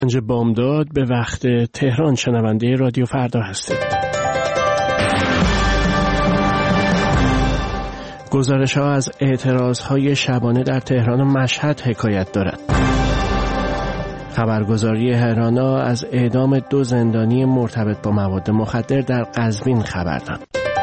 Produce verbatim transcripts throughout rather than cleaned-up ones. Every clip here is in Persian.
پنج بامداد به وقت تهران شنونده رادیو فردا هستید. گزارش ها از اعتراض های شبانه در تهران و مشهد حکایت دارد. خبرگزاری هرانا از اعدام دو زندانی مرتبط با مواد مخدر در قزوین خبر داد.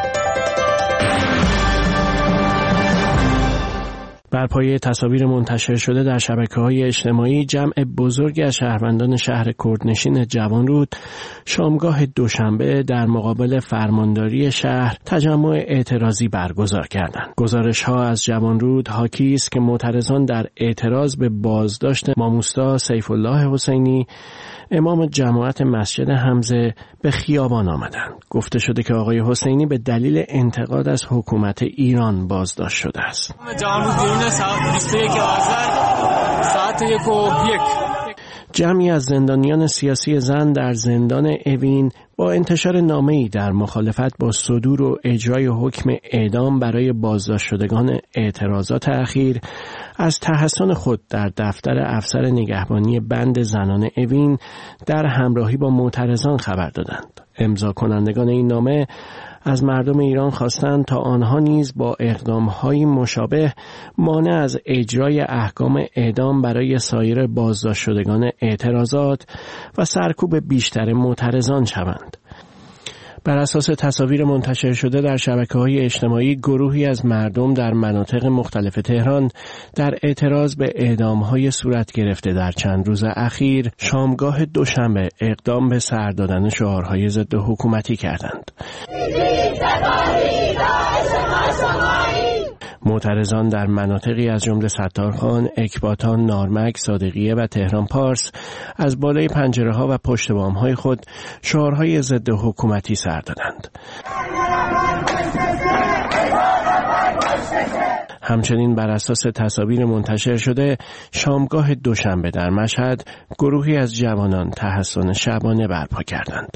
بر پایه تصاویر منتشر شده در شبکه‌های اجتماعی، جمع بزرگی از شهروندان شهر کردنشین جوانرود شامگاه دوشنبه در مقابل فرمانداری شهر تجمع اعتراضی برگزار کردند. گزارش‌ها از جوانرود حاکی است که معترضان در اعتراض به بازداشت ماموستا سیف الله حسینی، امام جماعت مسجد حمزه، به خیابان آمدند. گفته شده که آقای حسینی به دلیل انتقاد از حکومت ایران بازداشت شده است. جمعی از زندانیان سیاسی زن در زندان اوین با انتشار نامه‌ای در مخالفت با صدور و اجرای حکم اعدام برای بازداشت شدگان اعتراضات اخیر از تحصن خود در دفتر افسر نگهبانی بند زنان اوین در همراهی با معترضان خبر دادند. امضا کنندگان این نامه از مردم ایران خواستند تا آنها نیز با اقدام‌های مشابه مانع از اجرای احکام اعدام برای سایر بازداشت شدگان اعتراضات و سرکوب بیشتر معترضان شوند. بر اساس تصاویر منتشر شده در شبکه‌های اجتماعی، گروهی از مردم در مناطق مختلف تهران در اعتراض به اعدام‌های صورت گرفته در چند روز اخیر شامگاه دوشنبه اقدام به سر دادن شعارهای ضد حکومتی کردند. معترضان در مناطقی از جمله ستارخان، اکباتان، نارمک، صادقیه و تهران پارس از بالای پنجره‌ها و پشت بام‌های خود شعارهای ضد حکومتی سر دادند. همچنین بر اساس تصاویر منتشر شده شامگاه دوشنبه در مشهد گروهی از جوانان تحصن شبانه برپا کردند.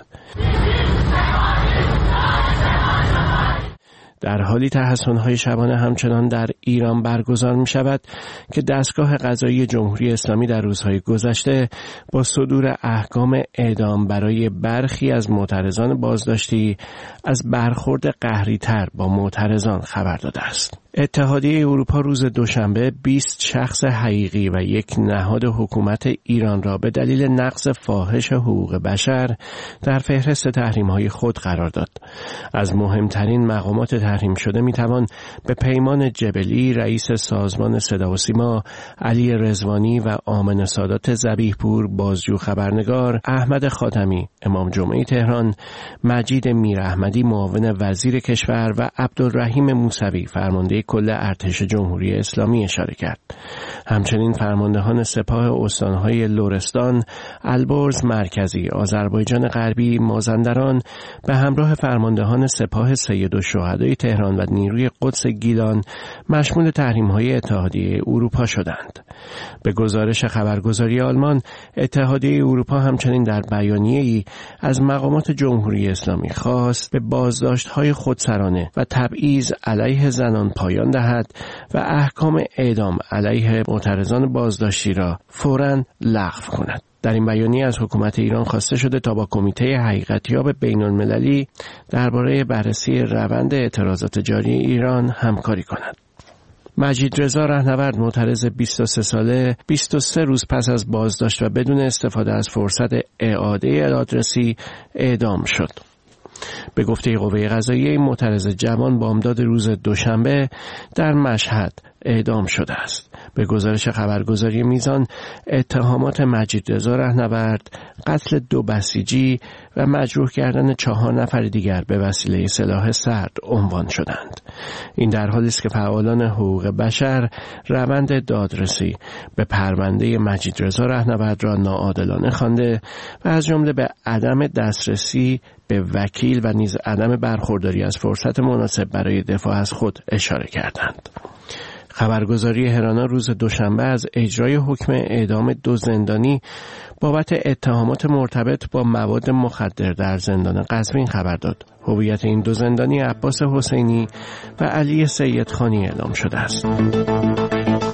در حالی تحصن‌های شبانه همچنان در ایران برگزار می شود که دستگاه قضایی جمهوری اسلامی در روزهای گذشته با صدور احکام اعدام برای برخی از معترضان بازداشتی از برخورد قهری‌تر با معترضان خبر داده است. اتحادیه اروپا روز دوشنبه بیست شخص حقیقی و یک نهاد حکومت ایران را به دلیل نقض فاحش حقوق بشر در فهرست تحریم‌های خود قرار داد. از مهمترین مقامات تحریم شده میتوان به پیمان جبلی، رئیس سازمان صدا و سیما، علی رضوانی و آمن سادات ذبیح‌پور، بازجو خبرنگار، احمد خاتمی، امام جمعه تهران، مجید میراحمدی، معاون وزیر کشور و عبدالرحیم موسوی، فرمانده کل ارتش جمهوری اسلامی اشاره کرد. همچنین فرماندهان سپاه استانهای لرستان، البرز مرکزی، آذربایجان غربی، مازندران به همراه فرماندهان سپاه سیدالشهدای تهران و نیروی قدس گیلان مشمول تحریم‌های اتحادیه اروپا شدند. به گزارش خبرگزاری آلمان، اتحادیه اروپا همچنین در بیانیه‌ای از مقامات جمهوری اسلامی خواست به بازداشت‌های خودسرانه و تبعیض علیه زنان پایان دهد و احکام اعدام علیه معترضان بازداشتی را فوراً لغو کند. در این بیانیه از حکومت ایران خواسته شده تا با کمیته حقیقتیاب بین‌المللی درباره بررسی روند اعتراضات جاری ایران همکاری کند. مجید رضا رهنورد، معترض بیست و سه ساله، بیست و سه روز پس از بازداشت و بدون استفاده از فرصت اعاده دادرسی اعدام شد. به گفته قوه قضاییه این معترض جوان بامداد روز دوشنبه در مشهد اعدام شده است. به گزارش خبرگزاری میزان، اتهامات مجید رضا رهنورد قتل دو بسیجی و مجروح کردن چهار نفر دیگر به وسیله سلاح سرد عنوان شدند. این در حالی است که فعالان حقوق بشر روند دادرسی به پرونده مجید رضا رهنورد را ناعادلانه خوانده و از جمله به عدم دسترسی به وکیل و نیز عدم برخورداری از فرصت مناسب برای دفاع از خود اشاره کردند. خبرگزاری هرانا روز دوشنبه از اجرای حکم اعدام دو زندانی بابت اتهامات مرتبط با مواد مخدر در زندان قزوین خبر داد. هویت این دو زندانی عباس حسینی و علی سیدخانی اعلام شده است.